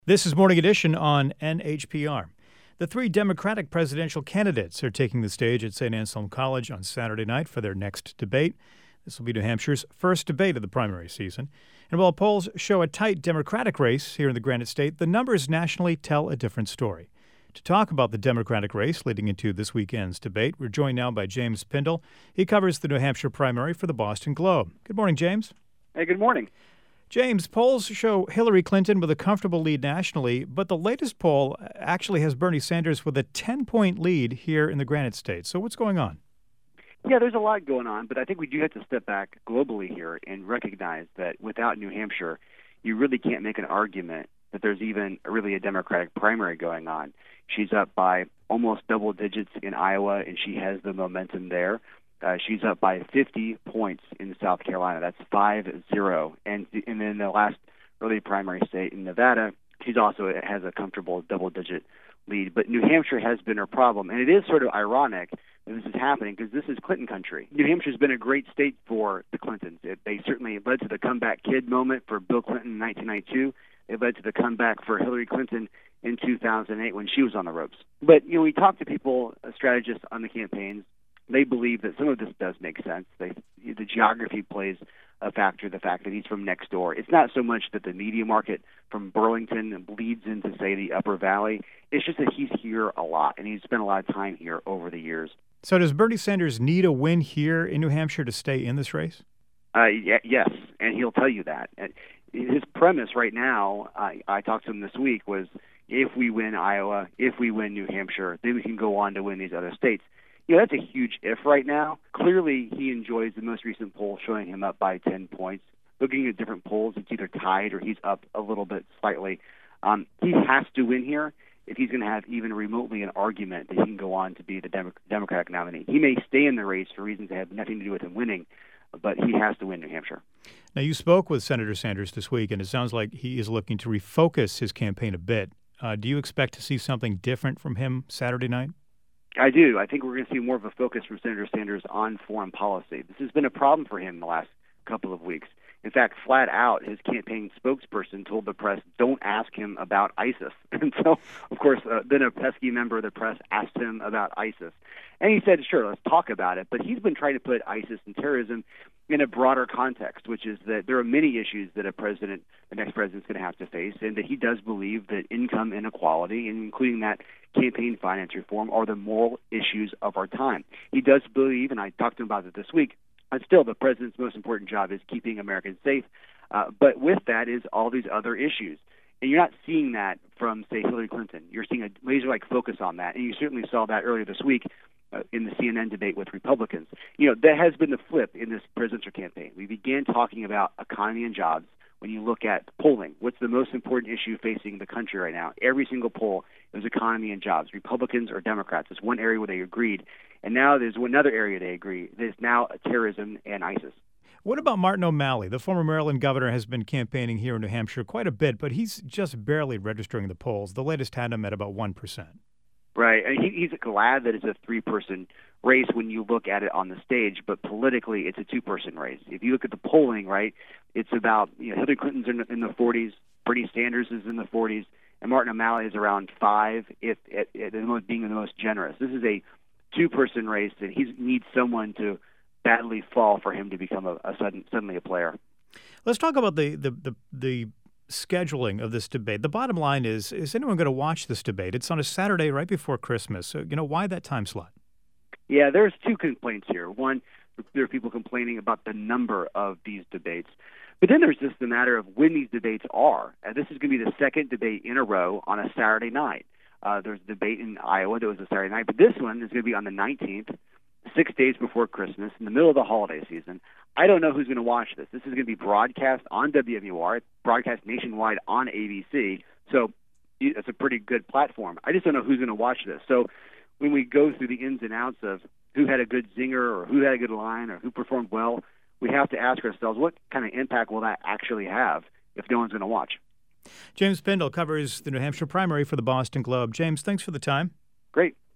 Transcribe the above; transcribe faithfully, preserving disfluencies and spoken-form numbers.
This is Morning Edition on N H P R. The three Democratic presidential candidates are taking the stage at Saint Anselm College on Saturday night for their next debate. This will be New Hampshire's first debate of the primary season. And while polls show a tight Democratic race here in the Granite State, the numbers nationally tell a different story. To talk about the Democratic race leading into this weekend's debate, we're joined now by James Pindell. He covers the New Hampshire primary for the Boston Globe. Good morning, James. Hey, good morning. James, polls show Hillary Clinton with a comfortable lead nationally, but the latest poll actually has Bernie Sanders with a ten-point lead here in the Granite State. So what's going on? Yeah, there's a lot going on, but I think we do have to step back globally here and recognize that without New Hampshire, you really can't make an argument that there's even really a Democratic primary going on. She's up by almost double digits in Iowa, and she has the momentum there. Uh, she's up by fifty points in South Carolina. That's five zero. And, and then the last early primary state in Nevada, she's also has a comfortable double-digit lead. But New Hampshire has been her problem. And it is sort of ironic that this is happening because this is Clinton country. New Hampshire's been a great state for the Clintons. It, they certainly led to the comeback kid moment for Bill Clinton in nineteen ninety-two. It led to the comeback for Hillary Clinton in two thousand eight when she was on the ropes. But, you know, we talk to people, uh, strategists on the campaigns. They believe that some of this does make sense. They, the geography plays a factor, the fact that he's from next door. It's not so much that the media market from Burlington bleeds into, say, the Upper Valley. It's just that he's here a lot, and he's spent a lot of time here over the years. So does Bernie Sanders need a win here in New Hampshire to stay in this race? Uh, y- yes, and he'll tell you that. And his premise right now, I, I talked to him this week, was if we win Iowa, if we win New Hampshire, then we can go on to win these other states. You know, that's a huge if right now. Clearly, he enjoys the most recent poll showing him up by ten points. Looking at different polls, it's either tied or he's up a little bit slightly. Um, he has to win here if he's going to have even remotely an argument that he can go on to be the Demo- Democratic nominee. He may stay in the race for reasons that have nothing to do with him winning, but he has to win New Hampshire. Now, you spoke with Senator Sanders this week, and it sounds like he is looking to refocus his campaign a bit. Uh, do you expect to see something different from him Saturday night? I do. I think we're going to see more of a focus from Senator Sanders on foreign policy. This has been a problem for him the last couple of weeks. In fact, flat out, his campaign spokesperson told the press, don't ask him about ISIS. And so, of course, uh, then a pesky member of the press asked him about ISIS. And he said, sure, let's talk about it. But he's been trying to put ISIS and terrorism in a broader context, which is that there are many issues that a president, the next president, is going to have to face, and that he does believe that income inequality, and including that campaign finance reform, are the moral issues of our time. He does believe, and I talked to him about it this week, but still the president's most important job is keeping Americans safe. Uh, but with that is all these other issues. And you're not seeing that from, say, Hillary Clinton. You're seeing a laser-like focus on that. And you certainly saw that earlier this week uh, in the C N N debate with Republicans. You know, that has been the flip in this presidential campaign. We began talking about economy and jobs. When you look at polling, what's the most important issue facing the country right now? Every single poll is economy and jobs, Republicans or Democrats. It's one area where they agreed. And now there's another area they agree. There's now terrorism and ISIS. What about Martin O'Malley? The former Maryland governor has been campaigning here in New Hampshire quite a bit, but he's just barely registering the polls. The latest had him at about one percent. Right. And he, he's glad that it's a three-person race when you look at it on the stage, but politically it's a two-person race. If you look at the polling, right, it's about, you know, Hillary Clinton's in the, in the forties, Bernie Sanders is in the forties, and Martin O'Malley is around five, if at, at the most, being the most generous. This is a two-person race, and he needs someone to badly fall for him to become a, a sudden suddenly a player. Let's talk about the the the, the scheduling of this debate. The bottom line is, is anyone going to watch this debate? It's on a Saturday right before Christmas. So, you know, why that time slot? Yeah, there's two complaints here. One, there are people complaining about the number of these debates. But then there's just the matter of when these debates are. And this is going to be the second debate in a row on a Saturday night. Uh, there's a debate in Iowa that was a Saturday night, but this one is going to be on the nineteenth, six days before Christmas, in the middle of the holiday season. I don't know who's going to watch this. This is going to be broadcast on W M U R, broadcast nationwide on A B C, so it's a pretty good platform. I just don't know who's going to watch this. So when we go through the ins and outs of who had a good zinger or who had a good line or who performed well, we have to ask ourselves, what kind of impact will that actually have if no one's going to watch? James Pindell covers the New Hampshire primary for the Boston Globe. James, thanks for the time. Great.